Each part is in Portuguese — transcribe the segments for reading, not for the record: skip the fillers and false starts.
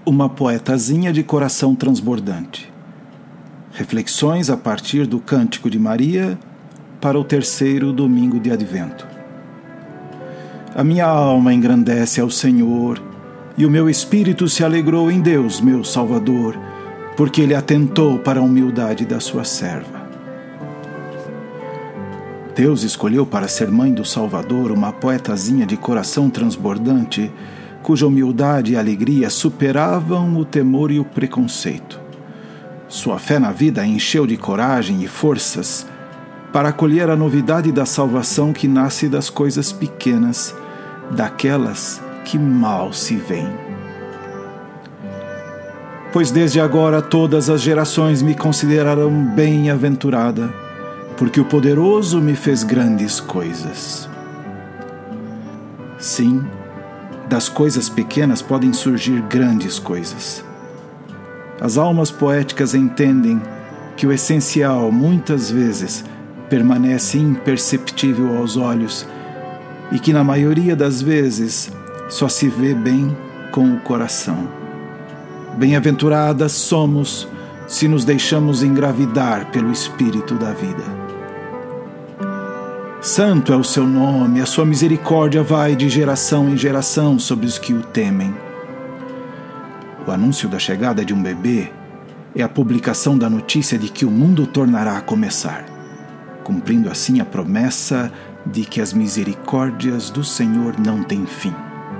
Uma poetazinha de coração transbordante. Reflexões a partir do Cântico de Maria para o 3º domingo de Advento. A minha alma engrandece ao Senhor, e o meu espírito se alegrou em Deus, meu Salvador, porque Ele atentou para a humildade da sua serva. Deus escolheu para ser mãe do Salvador uma poetazinha de coração transbordante, cuja humildade e alegria superavam o temor e o preconceito. Sua fé na vida a encheu de coragem e forças para acolher a novidade da salvação que nasce das coisas pequenas, daquelas que mal se veem. Pois desde agora todas as gerações me considerarão bem-aventurada, porque o Poderoso me fez grandes coisas. Sim, das coisas pequenas podem surgir grandes coisas. As almas poéticas entendem que o essencial, muitas vezes, permanece imperceptível aos olhos e que, na maioria das vezes, só se vê bem com o coração. Bem-aventuradas somos se nos deixamos engravidar pelo Espírito da vida. Santo é o seu nome, a sua misericórdia vai de geração em geração sobre os que o temem. O anúncio da chegada de um bebê é a publicação da notícia de que o mundo tornará a começar, cumprindo assim a promessa de que as misericórdias do Senhor não têm fim.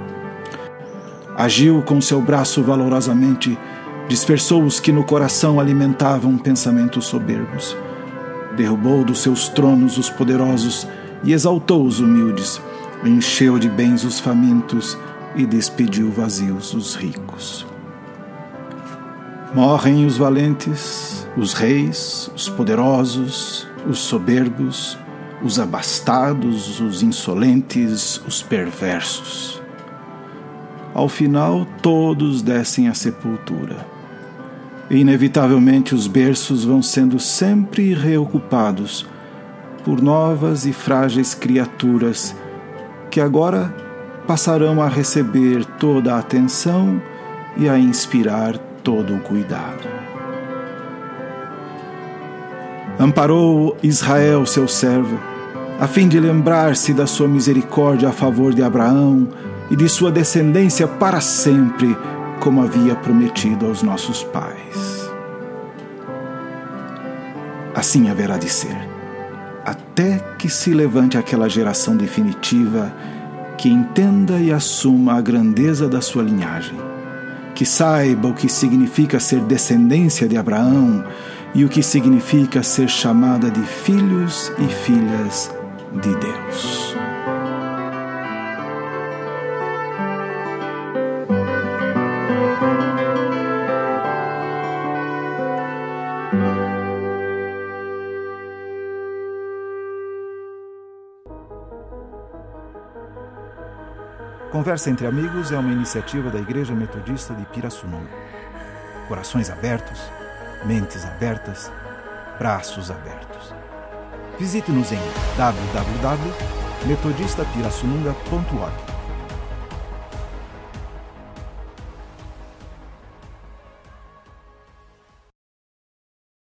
Agiu com seu braço valorosamente, dispersou os que no coração alimentavam pensamentos soberbos. Derrubou dos seus tronos os poderosos e exaltou os humildes, encheu de bens os famintos e despediu vazios os ricos. Morrem os valentes, os reis, os poderosos, os soberbos, os abastados, os insolentes, os perversos. Ao final, todos descem à sepultura. E, inevitavelmente, os berços vão sendo sempre reocupados por novas e frágeis criaturas que agora passarão a receber toda a atenção e a inspirar todo o cuidado. Amparou Israel, seu servo, a fim de lembrar-se da sua misericórdia a favor de Abraão e de sua descendência para sempre, como havia prometido aos nossos pais. Assim haverá de ser, até que se levante aquela geração definitiva que entenda e assuma a grandeza da sua linhagem, que saiba o que significa ser descendência de Abraão e o que significa ser chamada de filhos e filhas de Deus. Conversa entre Amigos é uma iniciativa da Igreja Metodista de Pirassununga. Corações abertos, mentes abertas, braços abertos. Visite-nos em www.metodistapirassununga.org.